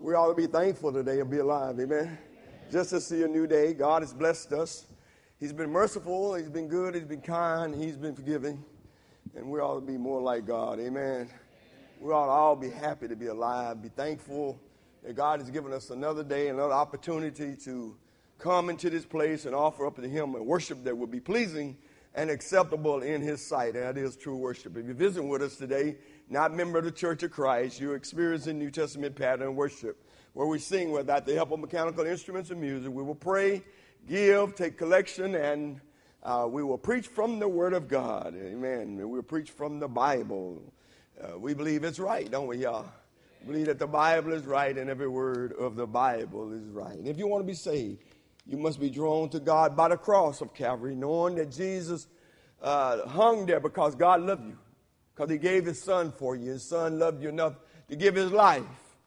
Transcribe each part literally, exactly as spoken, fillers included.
We ought to be thankful today and be alive, amen? Just to see a new day. God has blessed us. He's been merciful, he's been good, he's been kind, he's been forgiving. And we ought to be more like God, amen? We ought to all be happy to be alive, be thankful that God has given us another day, another opportunity to come into this place and offer up to him a worship that will be pleasing and acceptable in his sight. And that is true worship. If you're visiting with us today, not a member of the Church of Christ, you're experiencing New Testament pattern worship, where we sing without the help of mechanical instruments and music. We will pray, give, take collection, and uh, we will preach from the Word of God. Amen. And we'll preach from the Bible. Uh, we believe it's right, don't we, y'all? We believe that the Bible is right and every word of the Bible is right. And if you want to be saved, you must be drawn to God by the cross of Calvary, knowing that Jesus uh, hung there because God loved you, because he gave his son for you. His son loved you enough to give his life.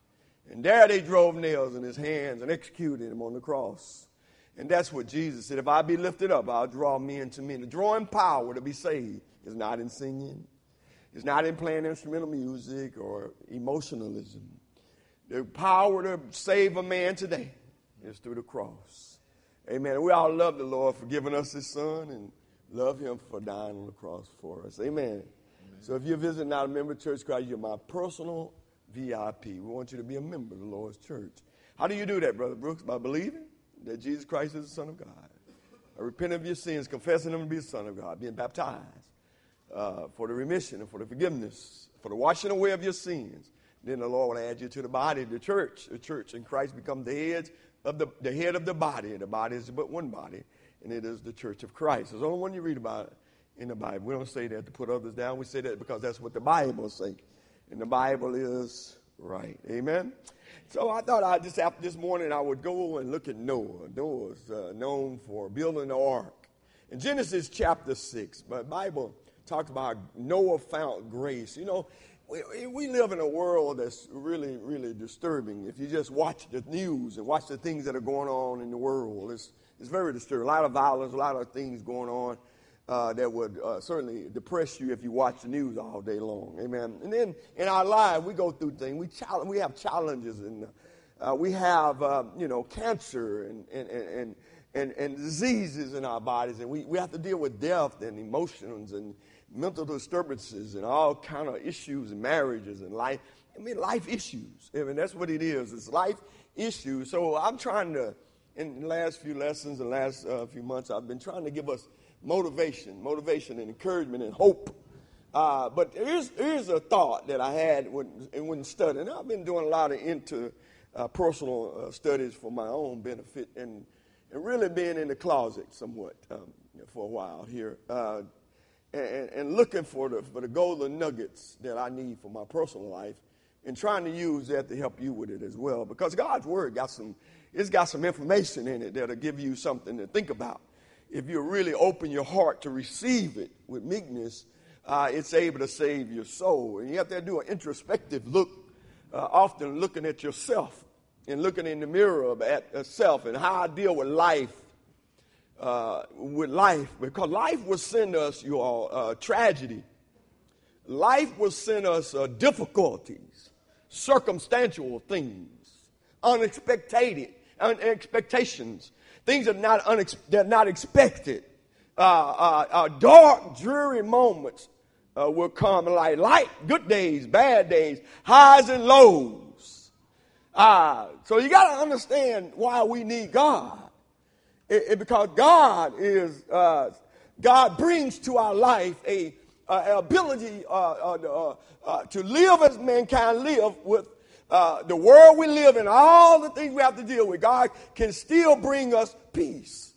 And there they drove nails in his hands and executed him on the cross. And that's what Jesus said. If I be lifted up, I'll draw men to me. The drawing power to be saved is not in singing. It's not in playing instrumental music or emotionalism. The power to save a man today is through the cross. Amen. We all love the Lord for giving us his son and love him for dying on the cross for us. Amen. Amen. So if you're visiting not a member of Church Christ, you're my personal V I P. We want you to be a member of the Lord's church. How do you do that, Brother Brooks? By believing that Jesus Christ is the Son of God. By repenting of your sins, confessing him to be the Son of God, being baptized uh, for the remission and for the forgiveness, for the washing away of your sins. Then the Lord will add you to the body, the church. The church and Christ become the head of the, the head of the body. And the body is but one body, and it is the church of Christ. It's the only one you read about in the Bible. We don't say that to put others down. We say that because that's what the Bible says. And the Bible is right. Amen? So I thought I just after this morning I would go and look at Noah. Noah's uh, known for building the ark. In Genesis chapter six, the Bible talks about how Noah found grace. You know, we, we live in a world that's really, really disturbing. If you just watch the news and watch the things that are going on in the world, it's, it's very disturbing. A lot of violence, a lot of things going on. Uh, that would uh, certainly depress you if you watch the news all day long. Amen. And then in our life, we go through things. We challenge, we have challenges, and uh, we have, uh, you know, cancer and and, and and and diseases in our bodies, and we, we have to deal with death and emotions and mental disturbances and all kind of issues and marriages and life. I mean, life issues. I mean, that's what it is. It's life issues. So I'm trying to, in the last few lessons, the last uh, few months, I've been trying to give us motivation, motivation and encouragement and hope. Uh, but here's, here's a thought that I had when, when studying. I've been doing a lot of into uh, personal uh, studies for my own benefit and, and really being in the closet somewhat um, for a while here uh, and, and looking for the, for the golden nuggets that I need for my personal life and trying to use that to help you with it as well. Because God's Word got some, it's got some information in it that'll give you something to think about. If you really open your heart to receive it with meekness, uh, it's able to save your soul. And you have to do an introspective look, uh, often looking at yourself and looking in the mirror at yourself and how I deal with life, uh, with life. Because life will send us, you all, uh, tragedy. Life will send us uh, difficulties, circumstantial things, unexpected, unexpectations. Things that are not, unex- that are not expected. Uh, uh, uh, dark, dreary moments uh, will come like light, good days, bad days, highs and lows. Uh, so you got to understand why we need God. It, it, because God is, uh, God brings to our life a, a ability uh, uh, uh, uh, to live as mankind live with Uh, the world we live in, all the things we have to deal with, God can still bring us peace.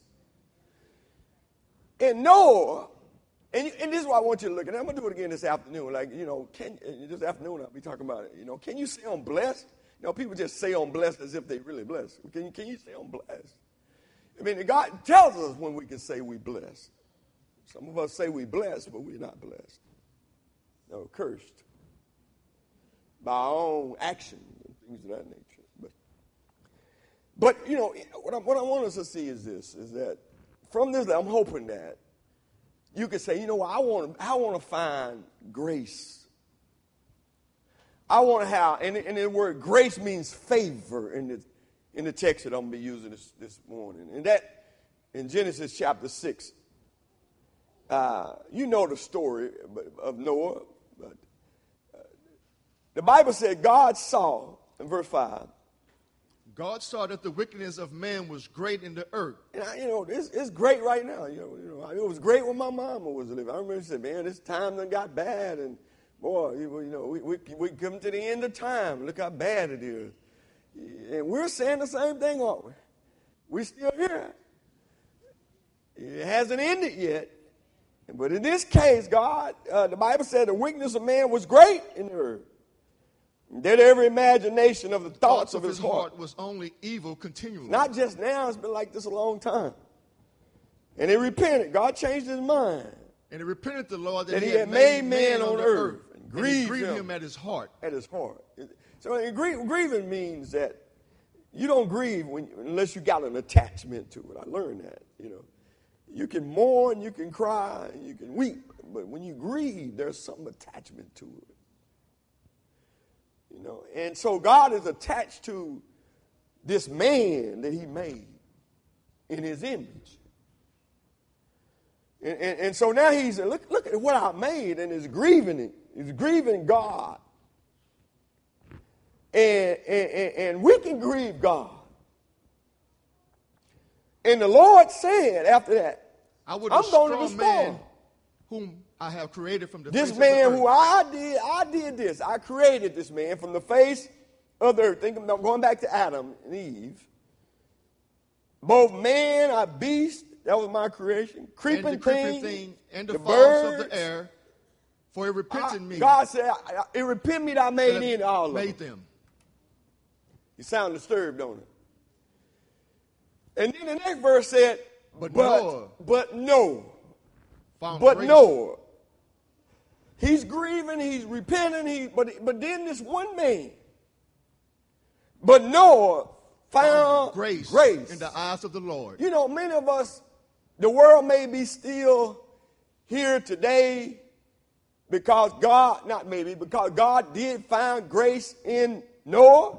And Noah, and, and this is what I want you to look at. I'm going to do it again this afternoon. Like, you know, can, this afternoon I'll be talking about it. You know, can you say I'm blessed? You know, people just say I'm blessed as if they really blessed. Can you, can you say I'm blessed? I mean, God tells us when we can say we're blessed. Some of us say we're blessed, but we're not blessed. No, cursed by our own actions and things of that nature. But, but you know, what I, what I want us to see is this, is that from this, I'm hoping that you can say, you know, I want, I want to find grace. I want to have, and, and the word grace means favor in the, in the text that I'm going to be using this, this morning. And that, in Genesis chapter six, uh, you know the story of Noah. But uh, the Bible said God saw, in verse five, God saw that the wickedness of man was great in the earth. And I, you know, it's, it's great right now. You know, you know, it was great when my mama was living. I remember she said, man, this time done got bad. And, boy, you know, we, we, we come to the end of time. Look how bad it is. And we're saying the same thing, aren't we? We're still here. It hasn't ended yet. But in this case, God, uh, the Bible said the wickedness of man was great in the earth. That every imagination of the thoughts, thoughts of, of his, his heart, heart was only evil continually. Not just now, it's been like this a long time. And he repented. God changed his mind. And he repented the Lord that, that he, he had made, made man on the earth, earth and grieved, and he grieved him, him at his heart. At his heart. So grie- grieving means that you don't grieve when, unless you got an attachment to it. I learned that, you know. You can mourn, you can cry, you can weep, but when you grieve, there's some attachment to it. You know, and so God is attached to this man that he made in his image. And, and, and so now he's, look, look at what I made, and it's grieving it. It's grieving God. And, and, and we can grieve God. And the Lord said after that, I would I'm going to destroy destroy man whom I have created from the this face man of the who earth. I did, I did this. I created this man from the face of the earth. Think of going back to Adam and Eve. Both man, a beast, that was my creation. Creeping, and the creeping thing, thing, and the, the fowls birds, of the air, for it repented I, me. God said, I, it repent me that I made that in all of made them. them. You sound disturbed, don't it? And then the next verse said, but, but Noah, but no. found But grace. Noah, he's grieving, he's repenting, he, but, but then this one man, but Noah found, found grace, grace in the eyes of the Lord. You know, many of us, the world may be still here today because God, not maybe, because God did find grace in Noah.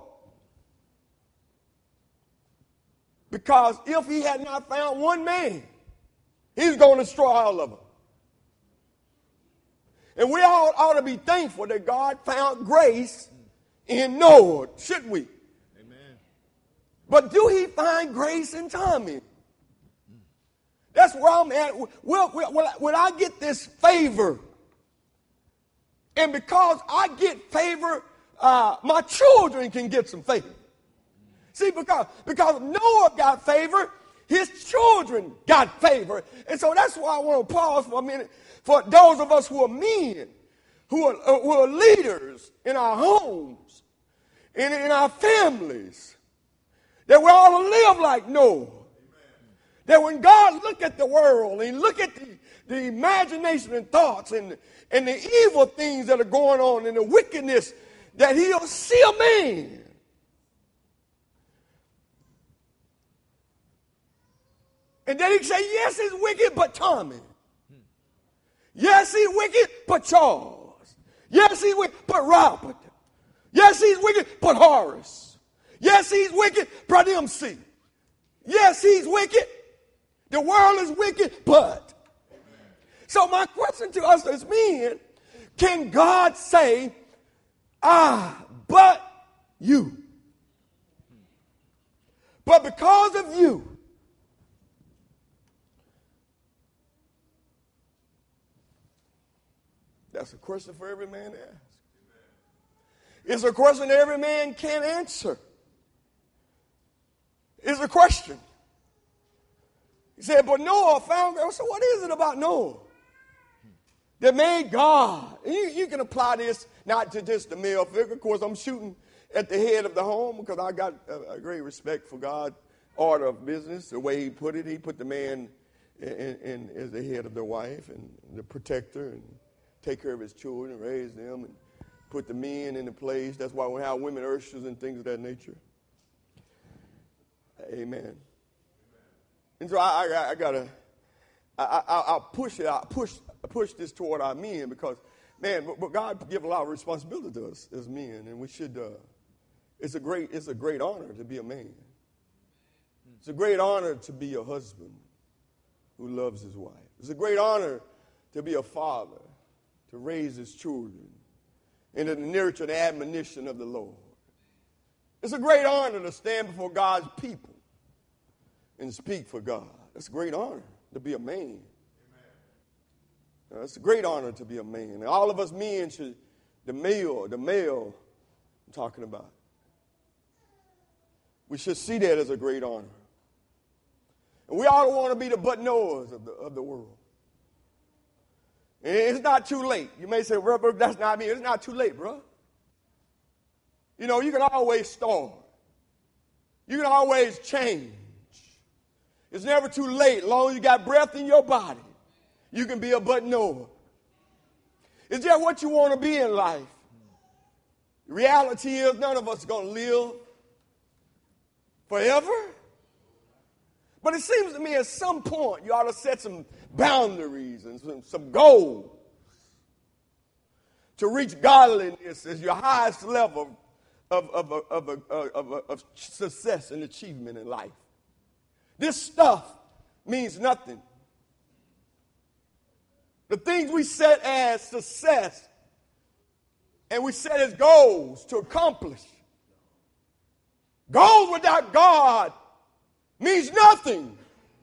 Because if he had not found one man, he's going to destroy all of them. And we all ought to be thankful that God found grace in Noah, shouldn't we? Amen. But do he find grace in Tommy? That's where I'm at. Will, will, will, will I get this favor? And because I get favor, uh, my children can get some favor. See, because, because Noah got favor, his children got favor. And so that's why I want to pause for a minute for those of us who are men, who are, uh, who are leaders in our homes, and in our families, that we ought to live like Noah. Amen. That when God look at the world and look at the, the imagination and thoughts and, and the evil things that are going on and the wickedness, that he'll see a man. And then he say, yes, he's wicked, but Tommy. Yes, he's wicked, but Charles. Yes, he's wicked, but Robert. Yes, he's wicked, but Horace. Yes, he's wicked, but M C. Yes, he's wicked. The world is wicked, but. So my question to us as men, can God say, ah, but you? But because of you, that's a question for every man to ask. It's a question every man can answer. It's a question. He said, but Noah found grace. So what is it about Noah that made God? And you, you can apply this not to just the male figure. Of course, I'm shooting at the head of the home because I got a, a great respect for God's order of business. The way he put it, he put the man in, in, in, as the head of the wife and the protector and take care of his children, raise them, and put the men into place. That's why we have women ushers and things of that nature. Amen. And so I, I, I gotta, I, I, I push it, I push, I push this toward our men because Man, but, but God give a lot of responsibility to us as men, and we should. Uh, it's a great, it's a great honor to be a man. It's a great honor to be a husband who loves his wife. It's a great honor to be a father, to raise his children in the nurture and admonition of the Lord. It's a great honor to stand before God's people and speak for God. It's a great honor to be a man. It's a great honor to be a man. And all of us men should, the male, the male I'm talking about, we should see that as a great honor. And we all want to be the Bud Noahs of the, of the world. And it's not too late. You may say, well, bro, that's not me. It's not too late, bro. You know, you can always start. You can always change. It's never too late. As long as you got breath in your body, you can be a Bud Noah. It's just what you want to be in life. The reality is none of us are going to live forever. But it seems to me at some point you ought to set some boundaries and some, some goals to reach godliness as your highest level of, of, of, of, of, of, of success and achievement in life. This stuff means nothing. The things we set as success and we set as goals to accomplish. Goals without God means nothing.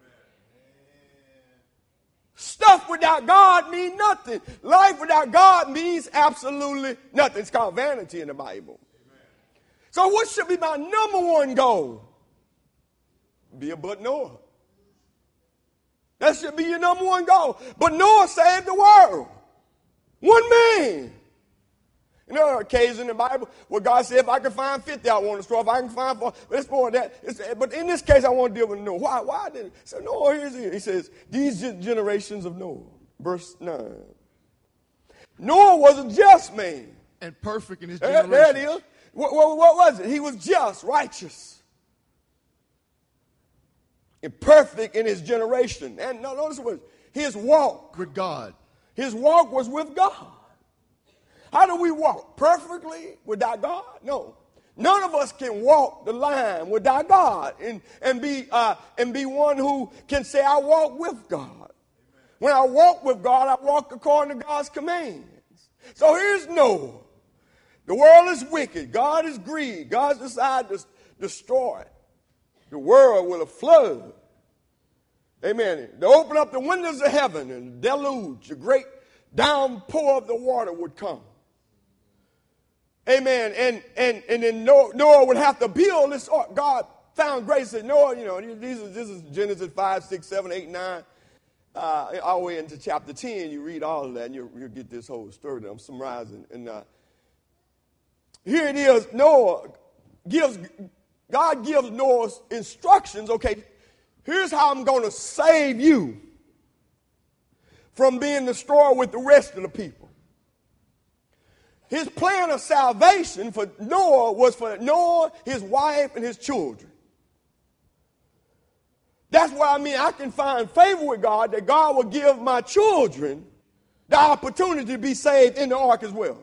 Stuff without God means nothing. Life without God means absolutely nothing. It's called vanity in the Bible. So what should be my number one goal? Be a Bud Noah. That should be your number one goal. But Noah saved the world. One man. You know, there are occasions in the Bible where God said, if I can find fifty, I want to destroy. If I can find four, it's more than that. It's, but in this case, I want to deal with Noah. Why? Why did it? So Noah, here's it. He says, these generations of Noah. Verse nine. Noah was a just man. And perfect in his There, generation. there it is. What, what, what was it? He was just, righteous. And perfect in his generation. And no, notice what his walk. With God. His walk was with God. How do we walk? Perfectly without God? No. None of us can walk the line without God and, and, be, uh, and be one who can say, I walk with God. Amen. When I walk with God, I walk according to God's commands. So here's Noah. The world is wicked. God is greed. God decided to destroy it. The world with a flood. Amen. To open up the windows of heaven and a deluge, a great downpour of the water would come. Amen. And and and then Noah, Noah would have to build this ark. God found grace and Noah, you know, these is, this is Genesis five, six, seven, eight, nine, uh, all the way into chapter ten. You read all of that and you'll, you'll get this whole story that I'm summarizing. And uh, here it is. Noah gives, God gives Noah's instructions. Okay, here's how I'm going to save you from being destroyed with the rest of the people. His plan of salvation for Noah was for Noah, his wife, and his children. That's why I mean I can find favor with God that God will give my children the opportunity to be saved in the ark as well.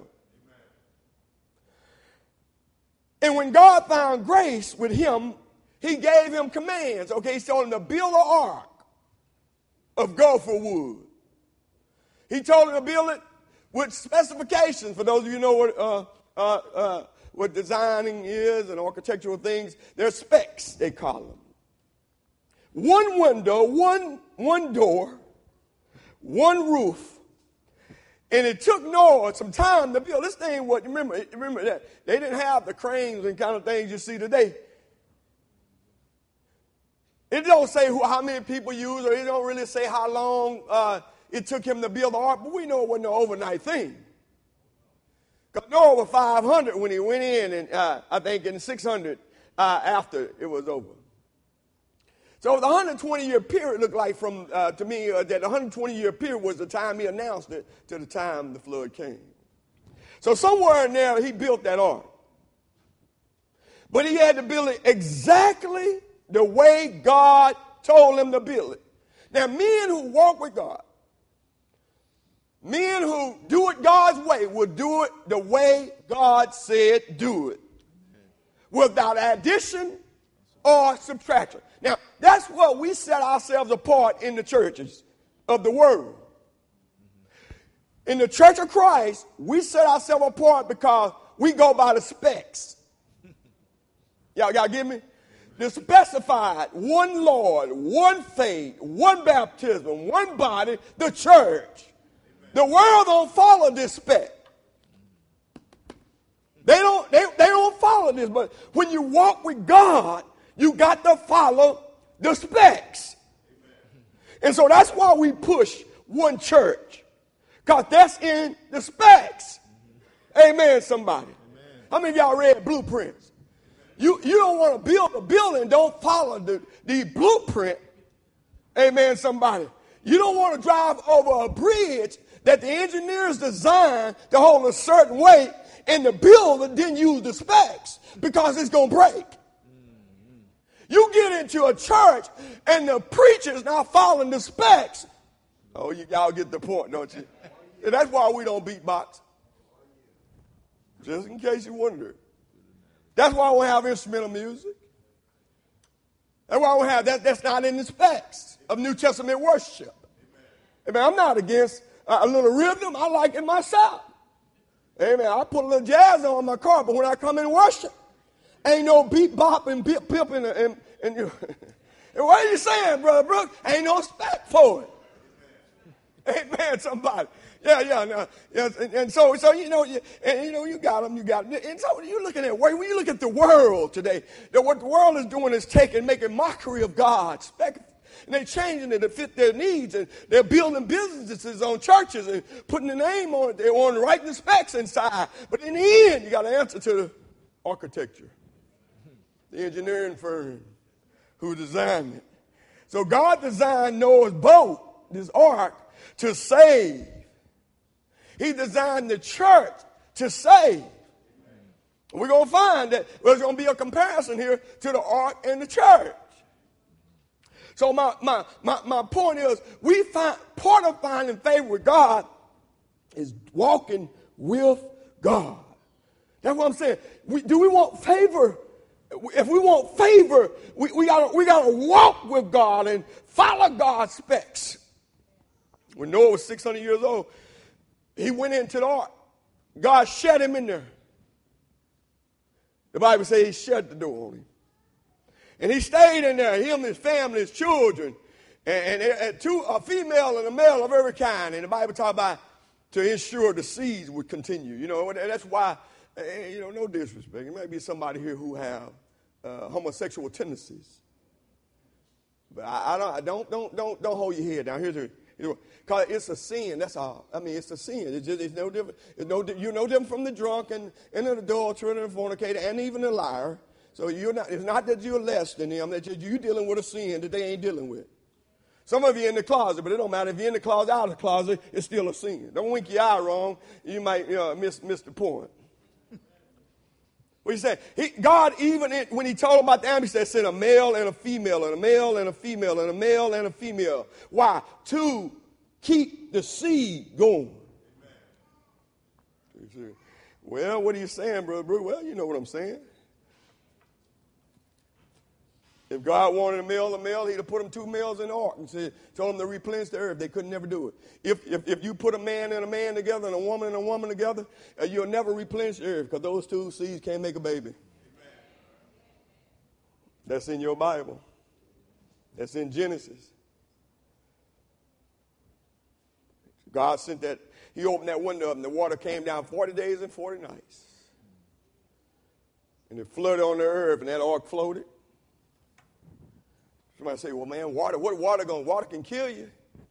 And when God found grace with him, he gave him commands. Okay, he told him to build an ark of gopher wood. He told him to build it with specifications. For those of you who know what, uh, uh, uh, what designing is and architectural things, they're specs, they call them. One window, one, one door, one roof. And it took Noah some time to build. This thing, what remember, remember that they didn't have the cranes and kind of things you see today. It don't say who, how many people use, or it don't really say how long uh, it took him to build the ark, but we know it wasn't an overnight thing. Because Noah was five hundred when he went in, and uh, I think in six hundred uh, after it was over. So the one hundred twenty year period looked like from, uh, to me, uh, that one hundred twenty year period was the time he announced it to the time the flood came. So somewhere in there, he built that ark. But he had to build it exactly the way God told him to build it. Now, men who walk with God, Men who do it God's way will do it the way God said do it, without addition or subtraction. Now, that's what we set ourselves apart in the churches of the world. In the Church of Christ, we set ourselves apart because we go by the specs. Y'all, y'all get me? The specified, one Lord, one faith, one baptism, one body, the church. The world don't follow this spec. They don't, they, they don't follow this, but when you walk with God, you got to follow the specs. And so that's why we push one church, because that's in the specs. Amen, somebody. Amen. How many of y'all read blueprints? You, you don't want to build a building, don't follow the, the blueprint. Amen, somebody. You don't want to drive over a bridge that the engineers designed to hold a certain weight, and the builder didn't use the specs because it's going to break. You get into a church and the preacher's not following the specs. Oh, you, y'all get the point, don't you? And that's why we don't beatbox. Just in case you wonder. That's why we have instrumental music. That's why we have that. That's not in the specs of New Testament worship. Amen. I'm not against a little rhythm. I like it myself. Amen. I put a little jazz on my car, but when I come in worship, ain't no beat bop and pip pip and and, and, you, and what are you saying, Brother Brooks? Ain't no spec for it. Amen. Somebody. Yeah, yeah, no, yeah. And, and so, so you know, you, and you know, you got them, you got them. And so you're looking at when you look at the world today, that what the world is doing is taking, making mockery of God. Spec, and they're changing it to fit their needs, and they're building businesses on churches and putting the name on it. They're on writing the specs inside. But in the end, you got to answer to the architecture, the engineering firm who designed it. So God designed Noah's boat, this ark, to save. He designed the church to save. We're going to find that there's going to be a comparison here to the ark and the church. So my, my, my, my point is, we find part of finding favor with God is walking with God. That's what I'm saying. We, do we want favor? If we want favor, we, we got we got to walk with God and follow God's specs. When Noah was six hundred years old, he went into the ark. God shut him in there. The Bible says he shut the door on him. And he stayed in there, him, his family, his children, and, and, and two, a female and a male of every kind. And the Bible talks about to ensure the seeds would continue. You know, that's why, you know, no disrespect. There may be somebody here who have uh, homosexual tendencies. But I, I don't, I don't, don't, don't, don't hold your head down. Here's the Because it's a sin, that's all. I mean, it's a sin. It's, just, it's no different. It's no, you're no different from the drunk and, and the adulterer and the fornicator and even the liar. So you're not. It's not that you're less than them. That you're, you're dealing with a sin that they ain't dealing with. Some of you in the closet, but it don't matter. If you're in the closet, out of the closet, it's still a sin. Don't wink your eye wrong. You might you know, miss, miss the point. What you say? He, God, even in, when he told about the animals, he said, send a male and a female, and a male and a female, and a male and a female. Why? To keep the seed going. Amen. Well, what are you saying, Brother Bruce? Well, you know what I'm saying. If God wanted a male and a male, he'd have put them two males in the ark and said, told them to replenish the earth. They could never do it. If, if, if you put a man and a man together and a woman and a woman together, uh, you'll never replenish the earth because those two seeds can't make a baby. Amen. That's in your Bible. That's in Genesis. God sent that, he opened that window up and the water came down forty days and forty nights. And it flooded on the earth and that ark floated. Somebody say, well, man, water, what water going? Water can kill you.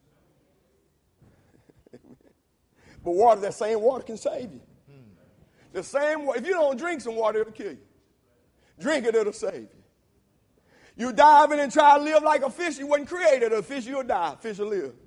But water, that same water can save you. The same water, if you don't drink some water, it'll kill you. Drink it, it'll save you. You dive in and try to live like a fish, you wasn't created a fish, you'll die. Fish will live.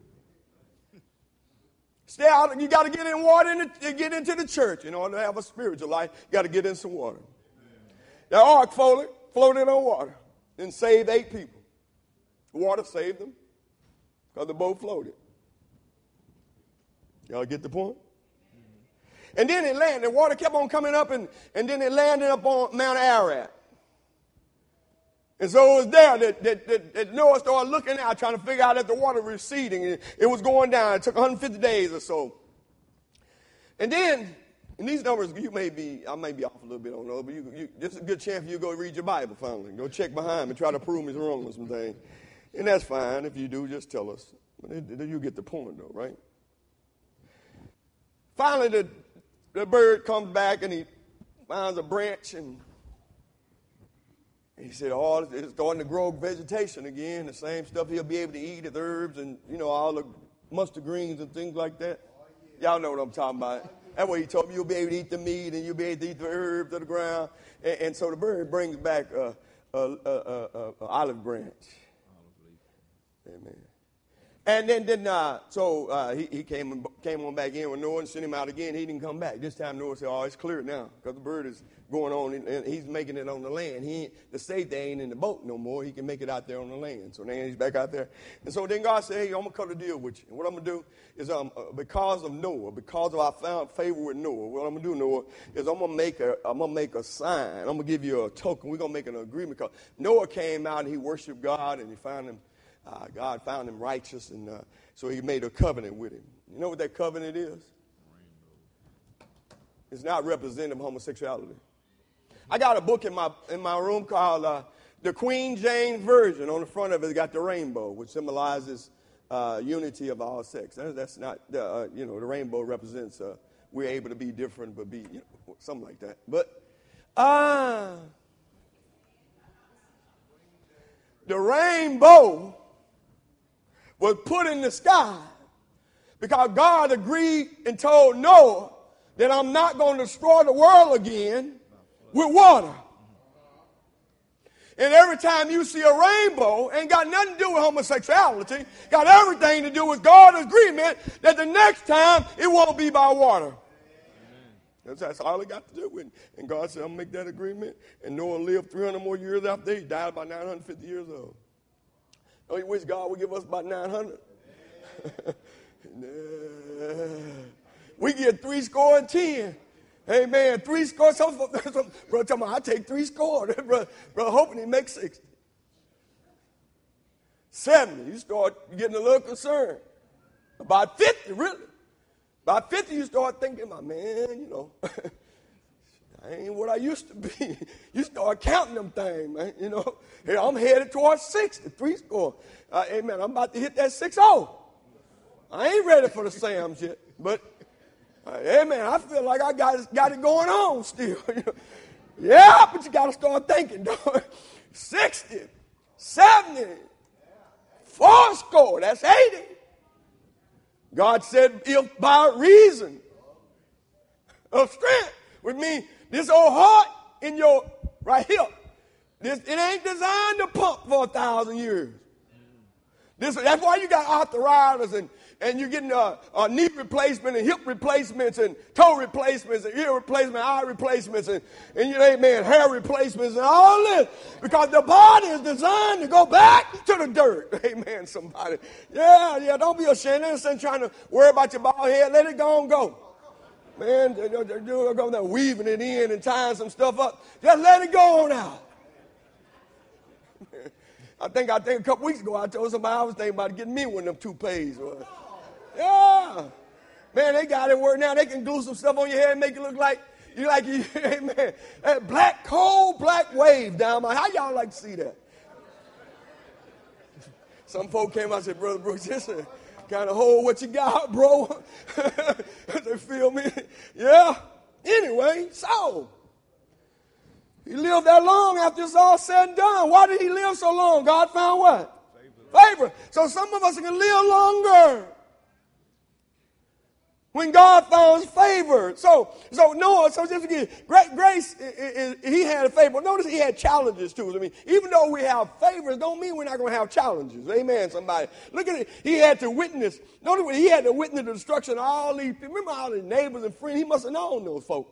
Stay out, you got to get in water in the, get into the church. In order to have a spiritual life, you got to get in some water. The ark floated, floated on water and saved eight people. The water saved them because the boat floated. Y'all get the point? And then it landed. The water kept on coming up, and, and then it landed up on Mount Ararat. And so it was there that, that, that, that Noah started looking out, trying to figure out that the water was receding. And it was going down. It took one hundred fifty days or so. And then, and these numbers, you may be, I may be off a little bit on those, but you, you, this is a good chance for you to go read your Bible finally. Go check behind me, try to prove me wrong with some things. And that's fine. If you do, just tell us. But it, it, you get the point, though, right? Finally, the, the bird comes back, and he finds a branch, and he said, oh, it's starting to grow vegetation again, the same stuff he'll be able to eat, the herbs and, you know, all the mustard greens and things like that. Y'all know what I'm talking about. That's what he told me. You'll be able to eat the meat and you'll be able to eat the herbs of the ground. And, and so the bird brings back a, a, a, a, a olive branch. Amen. And then, then uh, so uh, he, he came came on back in with Noah and sent him out again. He didn't come back. This time Noah said, oh, it's clear now because the bird is going on and he's making it on the land. He ain't, the safety ain't in the boat no more. He can make it out there on the land. So now he's back out there. And so then God said, hey, I'm going to cut a deal with you. And what I'm going to do is um, uh, because of Noah, because of I found favor with Noah, what I'm going to do, Noah, is I'm going to make a, I'm going to make a sign. I'm going to give you a token. We're going to make an agreement because Noah came out and he worshiped God and he found him. Uh, God found him righteous, and uh, so he made a covenant with him. You know what that covenant is? It's not representative of homosexuality. I got a book in my in my room called uh, the Queen James Version. On the front of it, it's got the rainbow, which symbolizes uh, unity of all sex. That, that's not, uh, you know, the rainbow represents uh, we're able to be different, but be, you know, something like that. But ah, uh, the rainbow was put in the sky because God agreed and told Noah that I'm not going to destroy the world again with water. And every time you see a rainbow, ain't got nothing to do with homosexuality, got everything to do with God's agreement that the next time it won't be by water. That's, that's all it got to do with it. And God said, I'll make that agreement. And Noah lived three hundred more years after he died about nine hundred fifty years old. Don't you wish God would give us about nine hundred? We get three score and ten. Amen. Three score. Some, some brother tell me, I take three score. brother, brother hoping he makes sixty. seventy, you start getting a little concerned. About fifty, really. About fifty, you start thinking, my man, you know, I ain't what I used to be. You start counting them things, man. You know, hey, I'm headed towards sixty, three score. Uh, amen. I'm about to hit that six oh. I ain't ready for the Sams yet, but uh, amen. I feel like I got got it going on still. Yeah, but you got to start thinking, though. sixty, seventy, four score. That's eighty. God said, if by reason of strength, which means this old heart in your right hip, this, it ain't designed to pump for a thousand years. This, that's why you got arthritis and, and you're getting a, a knee replacement and hip replacements and toe replacements and ear replacement, eye replacements and, and you know, amen, hair replacements and all this. Because the body is designed to go back to the dirt. Amen, somebody. Yeah, yeah, don't be ashamed. Ain't trying to worry about your bald head. Let it go and go. Man, you're going there weaving it in and tying some stuff up. Just let it go on out. I think I think a couple weeks ago I told somebody I was thinking about getting me one of them toupees. Yeah. Man, they got it work now. They can glue some stuff on your head and make it look like you like you, hey man, that black, cold black wave down my. How y'all like to see that? Some folk came out and said, Brother Brooks, this is kind of hold what you got, bro. They feel me? Yeah. Anyway, so he lived that long after it's all said and done. Why did he live so long? God found what? Favor. Favor. So some of us can live longer when God found favor. So, so Noah, so just again, great grace, he had a favor. Notice he had challenges too. I mean, even though we have favors, don't mean we're not going to have challenges. Amen, somebody. Look at it. He had to witness. Notice he had to witness the destruction of all these people. Remember all his neighbors and friends? He must have known those folk.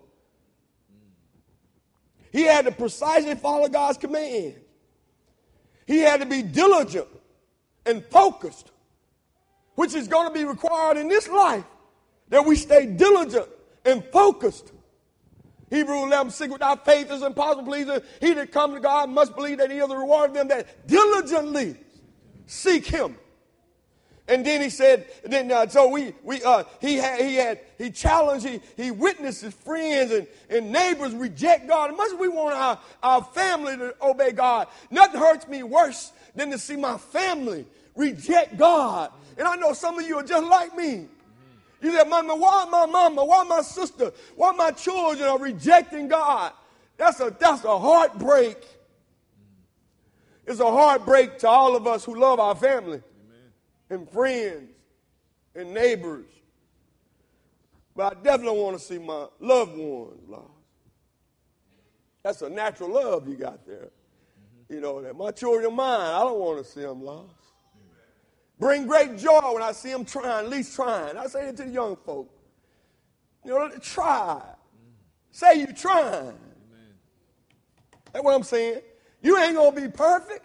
He had to precisely follow God's command. He had to be diligent and focused, which is going to be required in this life that we stay diligent and focused. Hebrews eleven six, without faith is impossible to please him. He that comes to God must believe that he is the reward of them that diligently seek him. And then he said, then uh, so we we uh, he had he had he challenged, he he witnessed his friends and, and neighbors reject God. As much as we want our, our family to obey God, nothing hurts me worse than to see my family reject God. And I know some of you are just like me. You said, Mama, why my mama, why my sister, why my children are rejecting God? That's a that's a heartbreak. It's a heartbreak to all of us who love our family. And friends and neighbors. But I definitely want to see my loved ones lost. That's a natural love you got there. Mm-hmm. You know, that my children are mine. I don't want to see them lost. Amen. Bring great joy when I see them trying, at least trying. I say it to the young folk. You know, try. Mm-hmm. Say you trying. Amen. That's what I'm saying. You ain't going to be perfect.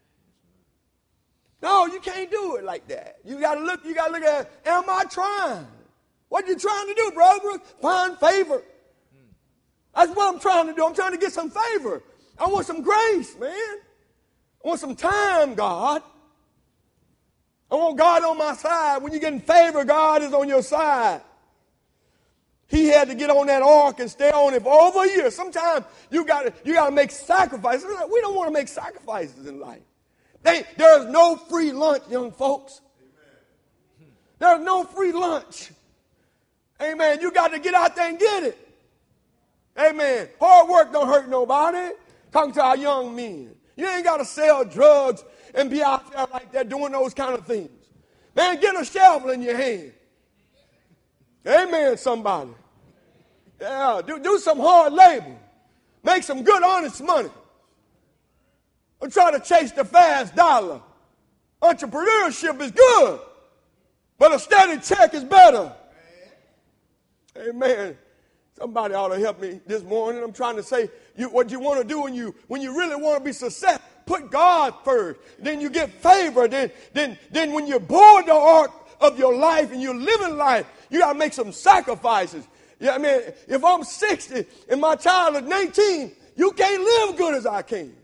No, you can't do it like that. You got to look, you got to look at, am I trying? What you trying to do, brother? Find favor. That's what I'm trying to do. I'm trying to get some favor. I want some grace, man. I want some time, God. I want God on my side. When you're getting favor, God is on your side. He had to get on that ark and stay on it for over a year. Sometimes you got to you got to make sacrifices. We don't want to make sacrifices in life. They, there's no free lunch, young folks. Amen. There's no free lunch. Amen. You got to get out there and get it. Amen. Hard work don't hurt nobody. Talking to our young men. You ain't got to sell drugs and be out there like that doing those kind of things. Man, get a shovel in your hand. Amen, somebody. Yeah, do, do some hard labor. Make some good, honest money. I'm trying to chase the fast dollar. Entrepreneurship is good, but a steady check is better. Amen. Amen. Somebody ought to help me this morning. I'm trying to say you, what you want to do when you when you really want to be successful. Put God first. Then you get favor. Then then then when you're bored the ark of your life and you're living life, you got to make some sacrifices. Yeah, I mean, if I'm sixty and my child is nineteen, you can't live good as I can.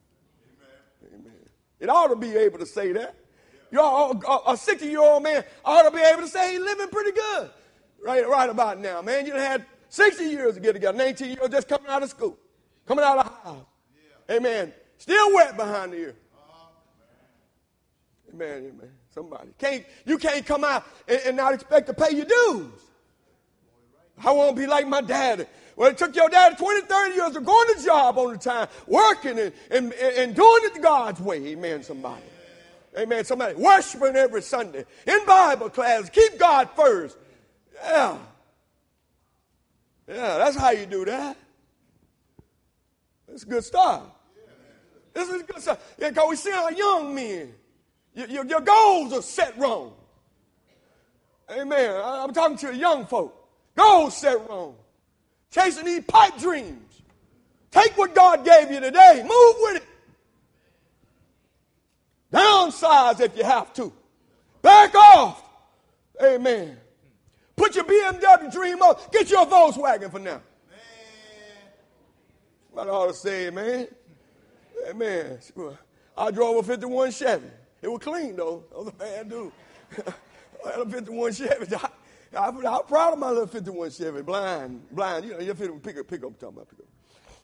It ought to be able to say that. You're a sixty-year-old man ought to be able to say he's living pretty good right, right about now, man. You done had sixty years to get together, nineteen years just coming out of school, coming out of the house. Yeah. Amen. Still wet behind the ear. Uh-huh. Amen, amen. Somebody. Can't, you can't come out and, and not expect to pay your dues. I want to be like my daddy. Well, it took your daddy twenty, thirty years of going to job on the time, working and, and, and doing it God's way. Amen, somebody. Amen, somebody. Worshiping every Sunday. In Bible class. Keep God first. Yeah. Yeah, that's how you do that. That's good stuff. This is good stuff. Yeah, because we see our young men. Your, your, your goals are set wrong. Amen. I'm talking to young folk. Goals set wrong. Chasing these pipe dreams. Take what God gave you today. Move with it. Downsize if you have to. Back off. Amen. Put your B M W dream up. Get your Volkswagen for now. Somebody ought to say, man. Amen. I drove a fifty-one Chevy. It was clean, though. I was a bad dude. I had a fifty-one Chevy. I, I, I'm proud of my little fifty-one Chevy. Blind, blind. You know, you pick up, pick up, pick up, talking about pick up.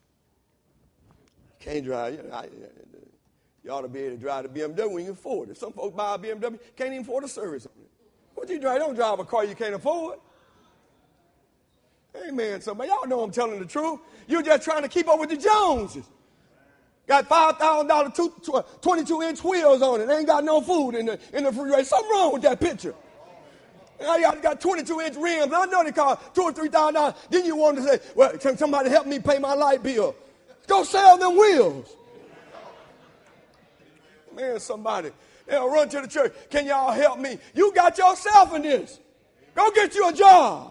Can't drive. You know, I, you ought to be able to drive the B M W when you can afford it. Some folks buy a B M W, can't even afford a service on it. What you drive? Don't drive a car you can't afford. Amen, somebody. Y'all know I'm telling the truth. You're just trying to keep up with the Joneses. Got five thousand dollars twenty-two inch wheels on it. They ain't got no food in the, in the refrigerator. Something wrong with that picture. Now y'all got twenty-two inch rims. I know they cost two or three thousand dollars. Then you want to say, well, can somebody help me pay my light bill? Go sell them wheels. Man, somebody. They'll run to the church. Can y'all help me? You got yourself in this. Go get you a job.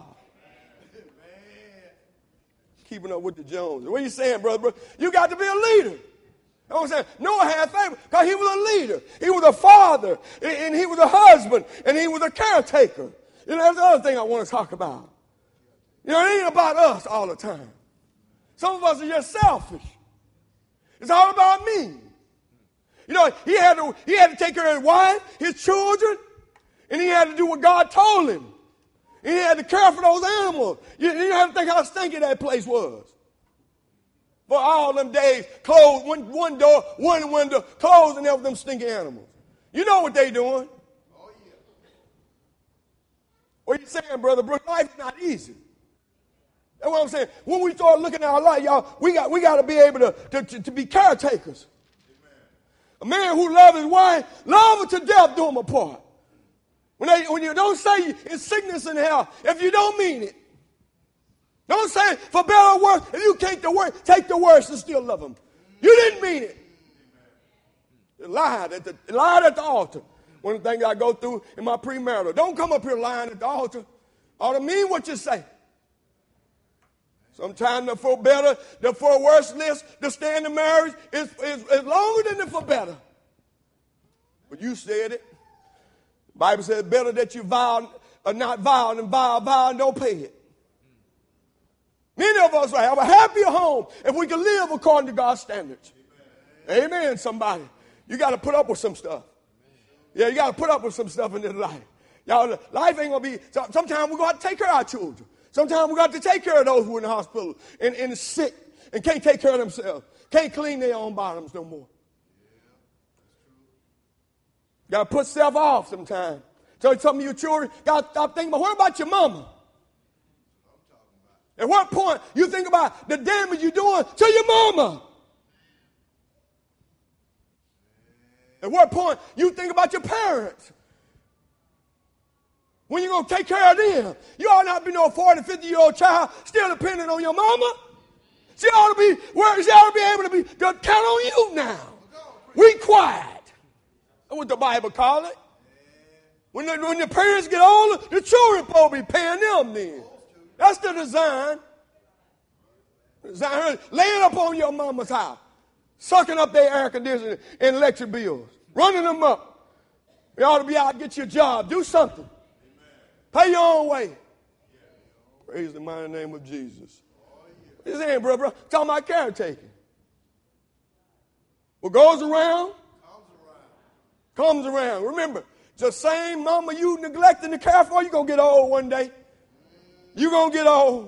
Keeping up with the Joneses. What are you saying, brother? You got to be a leader. You know what I'm saying? Noah had favor because he was a leader. He was a father, and he was a husband, and he was a caretaker. You know, that's the other thing I want to talk about. You know, it ain't about us all the time. Some of us are just selfish. It's all about me. You know, he had to, he had to take care of his wife, his children, and he had to do what God told him. And he had to care for those animals. You, you have to think how stinky that place was. For all them days, closed, one, one door, one window, closed, and there with them stinky animals. You know what they doing. Oh, yeah. What you saying, Brother Brooks? Life is not easy. That's what I'm saying. When we start looking at our life, y'all, we got we got to be able to, to, to, to be caretakers. Amen. A man who loves his wife, love her to death, do him apart. When, they, when you don't say it's sickness and health, if you don't mean it. Don't say for better or worse. If you take the worst, take the worst and still love him. You didn't mean it. You lied at the lied at the altar. One of the things I go through in my premarital. Don't come up here lying at the altar. Ought to mean what you say. Sometimes the for better, the for worse list to stay in the marriage is, is, is longer than the for better. But you said it. The Bible says better that you vow or not vow than vow, vow and don't pay it. Many of us will have a happier home if we can live according to God's standards. Amen, Amen somebody. You got to put up with some stuff. Yeah, you got to put up with some stuff in this life. Y'all, life ain't going to be, sometimes we're going to take care of our children. Sometimes we got to take care of those who are in the hospital and, and sick and can't take care of themselves. Can't clean their own bottoms no more. Got to put self off sometimes. So some of your children got to stop thinking about, what about your mama? At what point you think about the damage you're doing to your mama? At what point you think about your parents? When you going to take care of them? You ought not be no forty, fifty-year-old child still dependent on your mama. She ought to be, where she ought to be able to be to count on you now. We quiet. That's what the Bible call it. When the, when the parents get older, the children supposed to be paying them then. That's the design. Design laying up on your mama's house, sucking up their air conditioning and electric bills, running them up. You ought to be out, get your job, do something. Pay your own way. Praise the mighty name of Jesus. What you saying, bro, bro? Talking about caretaking. What goes around, comes around. Comes around. Remember, the same mama you neglecting to care for, you're going to get old one day. You're going to get old.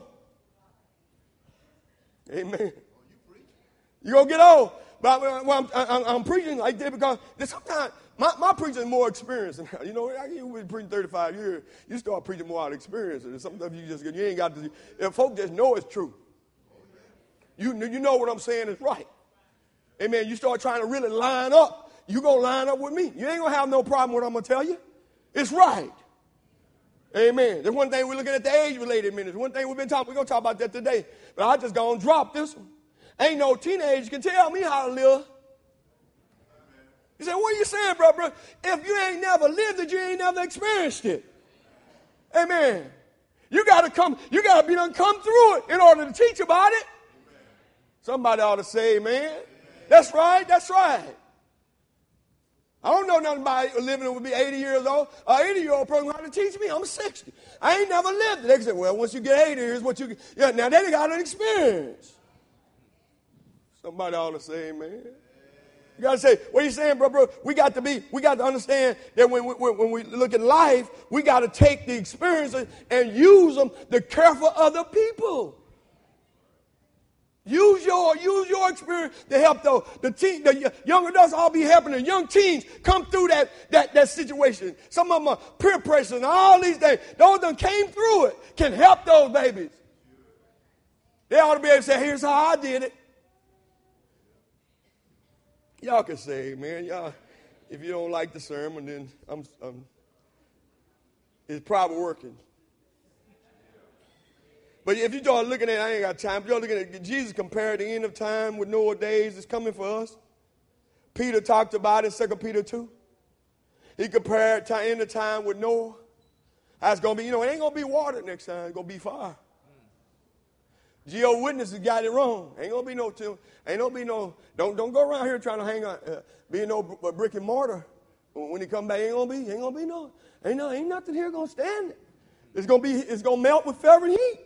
Amen. You're going to get old. But well, I'm, I'm, I'm preaching like this because sometimes my, my preaching is more experience. You know, you've been preaching thirty-five years. You start preaching more out of experience. And sometimes you just you ain't got to. If folks just know it's true. You, you know what I'm saying is right. Amen. You start trying to really line up. You're going to line up with me. You ain't going to have no problem with what I'm going to tell you. It's right. Amen. There's one thing we're looking at the age-related ministry. One thing we've been talking, we're going to talk about that today. But I just going to drop this one. Ain't no teenager can tell me how to live. You say, what are you saying, brother? If you ain't never lived it, you ain't never experienced it. Amen. You got to come, you got to be done come through it in order to teach about it. Somebody ought to say amen. That's right, that's right. I don't know nothing about living with me eighty years old. An eighty-year-old person going to teach me. I'm sixty. I ain't never lived it. They say, well, once you get eighty, here's what you get. Yeah, now they got an experience. Somebody ought to say amen. You got to say, what are you saying, bro, bro? We got to be, we got to understand that when we, when we look at life, we got to take the experiences and use them to care for other people. Use your, use your experience to help the, the, teen, the young adults. All be helping the young teens come through that, that, that situation. Some of them are peer pressure and all these things. Those that came through it can help those babies. They ought to be able to say, here's how I did it. Y'all can say, man, y'all, if you don't like the sermon, then I'm, I'm, it's probably working. But if you start looking at it, I ain't got time. If you're looking at Jesus compared the end of time with Noah's days is coming for us. Peter talked about it in Second Peter two. He compared the end of time with Noah. That's going to be, you know, it ain't going to be water next time. It's going to be fire. Jehovah's Witnesses got it wrong. Ain't going to be no, ain't going to be no, don't, don't go around here trying to hang on, uh, be no brick and mortar. When he come back, ain't going to be, ain't going to be no, ain't no, ain't nothing here going to stand it. It's going to be, it's going to melt with fervent heat.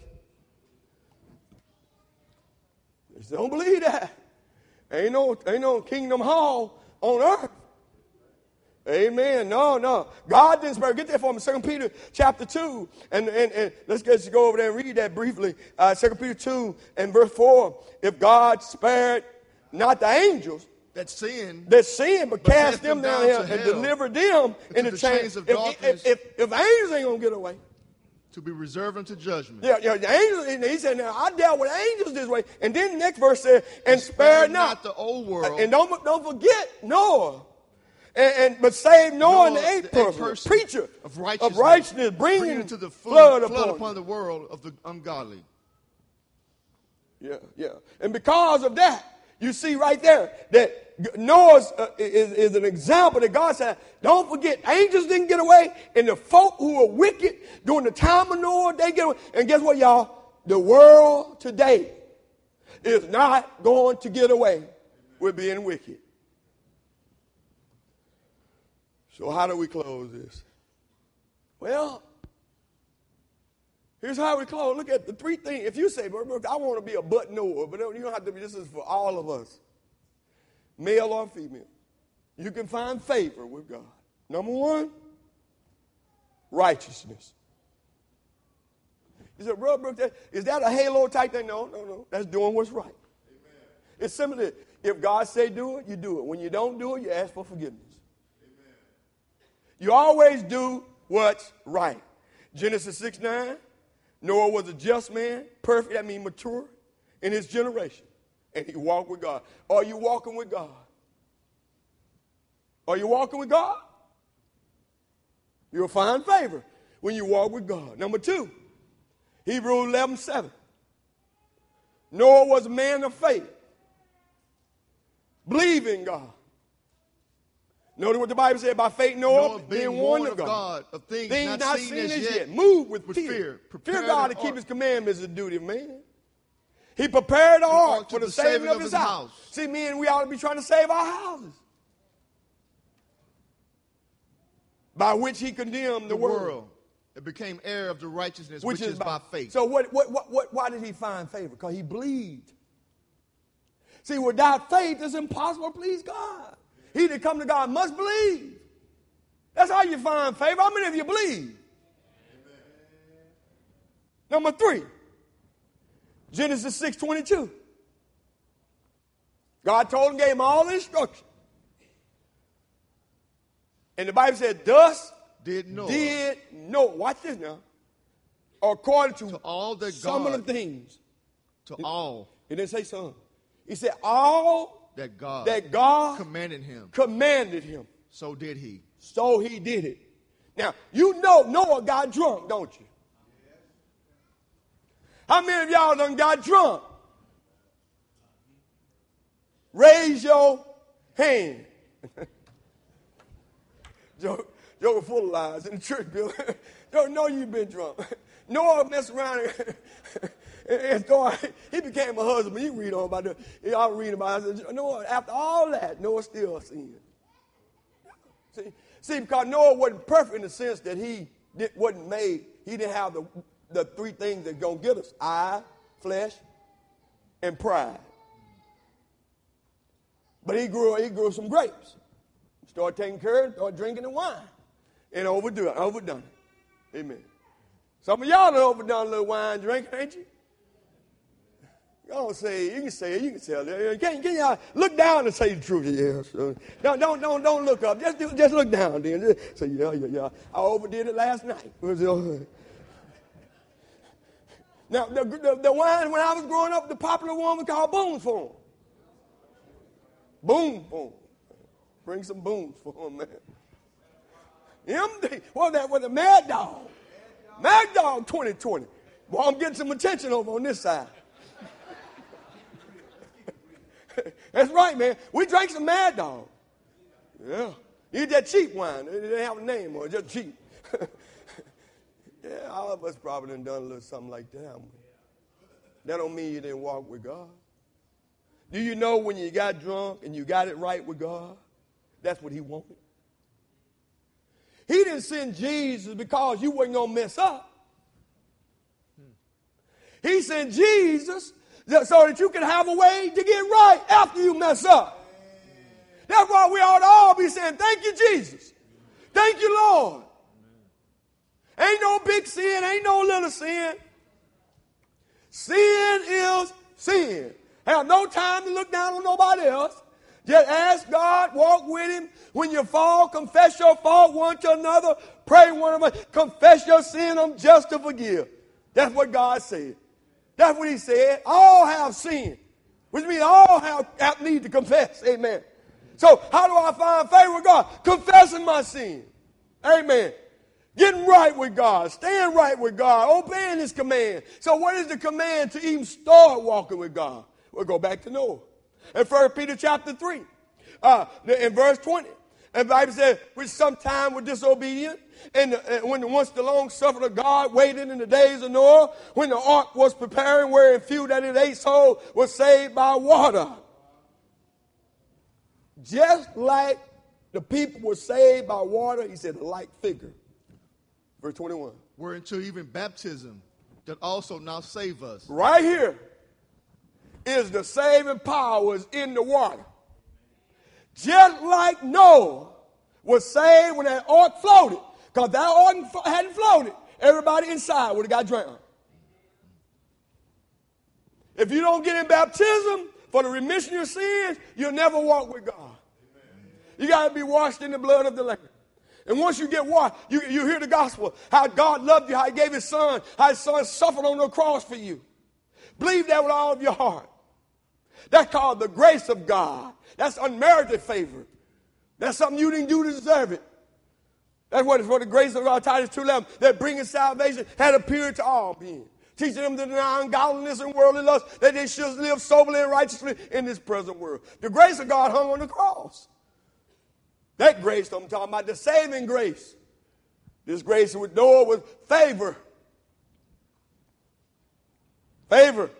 Just don't believe that. Ain't no, ain't no kingdom hall on earth. Amen. No, no. God didn't spare. Get that for me. Second Peter chapter two. And, and, and let's just go over there and read that briefly. Uh, Second Peter two and verse four. If God spared not the angels that sinned, that sinned, but, but cast them down, down here and delivered them in the, the chains of darkness. If, if, if, if angels ain't going to get away. To be reserved unto judgment. Yeah, yeah, the angels, he said, now I dealt with angels this way. And then the next verse said, and, and spared not. not the old world. And don't, don't forget Noah. And, and but save Noah, Noah and the eighth person, person, preacher of righteousness, of righteousness bringing, bringing to the flood, flood, flood upon, upon the world of the ungodly. Yeah, yeah. And because of that, you see right there that Noah uh, is, is an example that God said, don't forget, angels didn't get away, and the folk who were wicked during the time of Noah, they get away. And guess what, y'all? The world today is not going to get away with being wicked. So how do we close this? Well, here's how we close. Look at the three things. If you say, I want to be a but Noah, but you don't have to be, this is for all of us, male or female. You can find favor with God. Number one, righteousness. You said, Brother Brooks, is that a halo type thing? No, no, no. That's doing what's right. Amen. It's simply, if God say do it, you do it. When you don't do it, you ask for forgiveness. You always do what's right. Genesis six nine, Noah was a just man, perfect, that means mature, in his generation. And he walked with God. Are you walking with God? Are you walking with God? You'll find favor when you walk with God. Number two, Hebrews eleven seven. Noah was a man of faith. Believe in God. Notice what the Bible said about faith, Noah, Noah being, being warned of God, God of things, things not, not seen, seen as as yet. yet. Move with, with fear. fear. Fear God to keep his commandments is a duty of man. He prepared the ark for the, the saving, saving of his house. house. See, me and we ought to be trying to save our houses. By which he condemned the, the world. world. It became heir of the righteousness which, which is, is by, by faith. So what, what, what, what, why did he find favor? Because he believed. See, without faith, it's impossible to please God. He that come to God must believe. That's how you find favor. How many of you believe? Amen. Number three, Genesis six twenty-two. God told him, gave him all the instructions. And the Bible said, thus did Noah. Did Noah. Watch this now. According to, to all that some God, of the things. To it, all. He didn't say some. He said all that God, that God commanded him. Commanded him. So did he. So he did it. Now, you know Noah got drunk, don't you? How many of y'all done got drunk? Raise your hand. Joe, Joe was full of lies in the church building. Don't know you've been drunk. Noah messed around and, and, and started, he became a husband. You read on about that. I was reading about it. I said, Noah, after all that, Noah still sinned. See, see, because Noah wasn't perfect in the sense that he did, wasn't made. He didn't have the, the three things that going to get us: eye, flesh, and pride. But he grew, he grew some grapes. Started taking care of it, started drinking the wine. And overdo it, overdone it. Amen. Some of y'all have overdone a little wine drinking, ain't you? Y'all say, you can say it, you can tell it. Can, can y'all look down and say the truth? Yeah, so don't, don't, don't, don't look up. Just, do, just look down then. Just say, yeah, yeah, yeah. I overdid it last night. Now, the, the, the wine, when I was growing up, the popular one was called Boone's Farm. Boom, boom. Bring some booms for him, man. M D, what that was a Mad Dog. Mad Dog twenty twenty. Boy, I'm getting some attention over on this side. That's right, man. We drank some Mad Dog. Yeah. Eat that cheap wine. It didn't have a name on it, just cheap. Yeah, all of us probably done done a little something like that. That don't mean you didn't walk with God. Do you know when you got drunk and you got it right with God? That's what he wanted. He didn't send Jesus because you wasn't going to mess up. He sent Jesus so that you can have a way to get right after you mess up. That's why we ought to all be saying, thank you, Jesus. Thank you, Lord. Ain't no big sin, ain't no little sin. Sin is sin. Have no time to look down on nobody else. Just ask God, walk with him. When you fall, confess your fault one to another. Pray one another. Confess your sin, I'm just to forgive. That's what God said. That's what he said. All have sinned, which means all have, have need to confess. Amen. So how do I find favor with God? Confessing my sin. Amen. Getting right with God. Staying right with God. Obeying his command. So what is the command to even start walking with God? We'll go back to Noah. In First Peter chapter three, uh, in verse twenty. And the Bible says, which sometime were disobedient, and, the, and when once the long suffering of God waited in the days of Noah, when the ark was preparing, wherein few that it ate so was saved by water. Just like the people were saved by water, he said, a like figure. Verse twenty-one. Whereunto even baptism that also now save us. Right here is the saving power is in the water. Just like Noah was saved when that ark floated, because that ark hadn't floated, everybody inside would have got drowned. If you don't get in baptism for the remission of your sins, you'll never walk with God. Amen. You got to be washed in the blood of the Lamb. And once you get washed, you, you hear the gospel, how God loved you, how he gave his son, how his son suffered on the cross for you. Believe that with all of your heart. That's called the grace of God. That's unmerited favor. That's something you didn't do to deserve it. That's what it's for the grace of God, Titus two eleven, that bringing salvation had appeared to all men, teaching them to deny ungodliness and worldly lust, that they should live soberly and righteously in this present world. The grace of God hung on the cross. That grace, I'm talking about the saving grace. This grace with Noah was favor. Favor.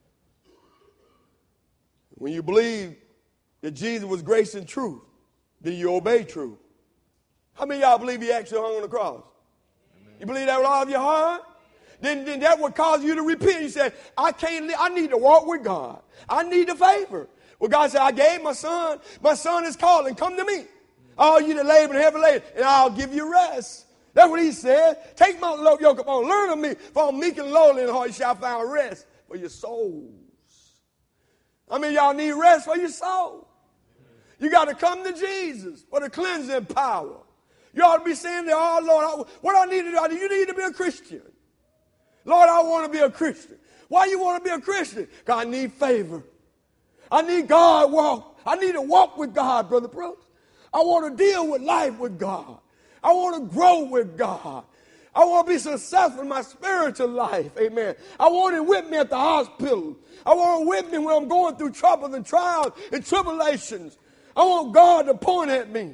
When you believe that Jesus was grace and truth, then you obey truth. How many of y'all believe he actually hung on the cross? Amen. You believe that with all of your heart? Then, then that would cause you to repent. You said, I can't live, I need to walk with God. I need the favor. Well, God said, I gave my son. My son is calling. Come to me. All you that labor and heavy laden, and I'll give you rest. That's what he said. Take my yoke upon. Learn of me, for I'm meek and lowly in heart. You shall find rest for your souls. I mean, y'all need rest for your soul. You got to come to Jesus for the cleansing power. You ought to be saying to oh, Lord, I, what I need to do, you need to be a Christian. Lord, I want to be a Christian. Why you want to be a Christian? Because I need favor. I need God walk. I need to walk with God, Brother Brooks. I want to deal with life with God. I want to grow with God. I want to be successful in my spiritual life. Amen. I want it with me at the hospital. I want it with me when I'm going through troubles and trials and tribulations. I want God to point at me.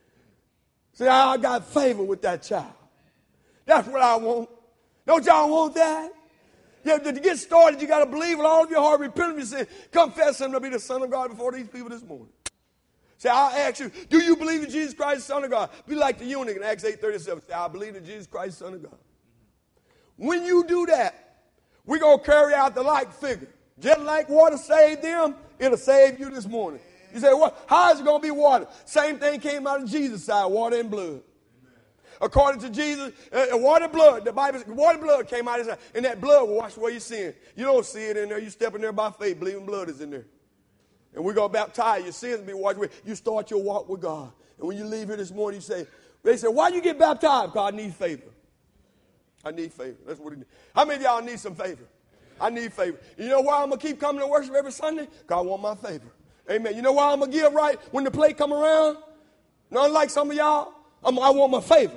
Say, I got favor with that child. That's what I want. Don't y'all want that? Yeah, to get started, you got to believe with all of your heart, repent of your sin, confess him to be the Son of God before these people this morning. Say, I'll ask you, do you believe in Jesus Christ, the Son of God? Be like the eunuch in Acts eight thirty-seven. Say, I believe in Jesus Christ, the Son of God. When you do that, we're going to carry out the like figure. Just like water saved them, it'll save you this morning. You say, well, how is it going to be water? Same thing came out of Jesus' side, water and blood. Amen. According to Jesus, uh, water and blood, the Bible says water and blood came out of his side, and that blood will wash away your sin. You don't see it in there. You step in there by faith, believing blood is in there. And we're going to baptize your sins be washed away. You start your walk with God. And when you leave here this morning, you say, they say, why you get baptized? Because I need favor. I need favor. That's what it is. How many of y'all need some favor? I need favor. You know why I'm going to keep coming to worship every Sunday? Because I want my favor. Amen. You know why I'm going to give right when the plate come around? Not unlike some of y'all, I'm, I want my favor.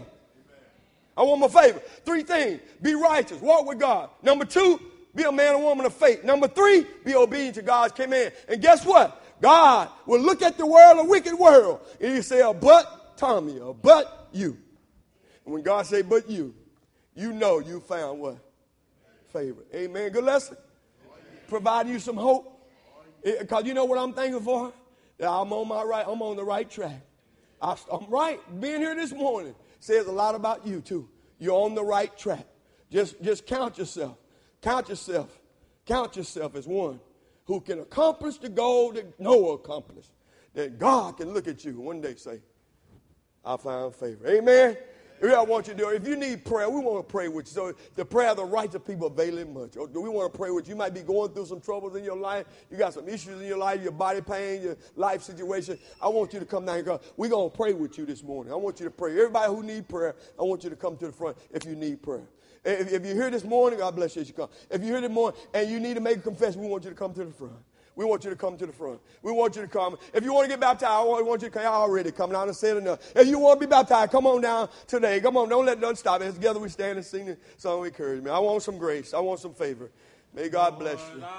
I want my favor. Three things. Be righteous. Walk with God. Number two, be a man or woman of faith. Number three, be obedient to God's command. And guess what? God will look at the world, a wicked world, and he say, but Tommy, or but you. And when God say, but you, you know you found what? Favor. Amen. Good lesson. Providing you some hope. Because you know what I'm thankful for? That I'm on my right, I'm on the right track. I, I'm right. Being here this morning says a lot about you too. You're on the right track. Just, just count yourself. Count yourself. Count yourself as one who can accomplish the goal that Noah accomplished. That God can look at you and one day say, I found favor. Amen? Here's what I want you to do. If you need prayer, we want to pray with you. So the prayer of the righteous people availeth much. Or do we want to pray with you? You might be going through some troubles in your life. You got some issues in your life, your body pain, your life situation. I want you to come down here. We're going to pray with you this morning. I want you to pray. Everybody who needs prayer, I want you to come to the front if you need prayer. If, if you're here this morning, God bless you as you come. If you're here this morning and you need to make a confession, we want you to come to the front. We want you to come to the front. We want you to come. If you want to get baptized, we want you to come. Y'all already come down and say it enough. If you want to be baptized, come on down today. Come on. Don't let nothing stop us. Together we stand and sing the song of encouragement. I want some grace. I want some favor. May God bless you.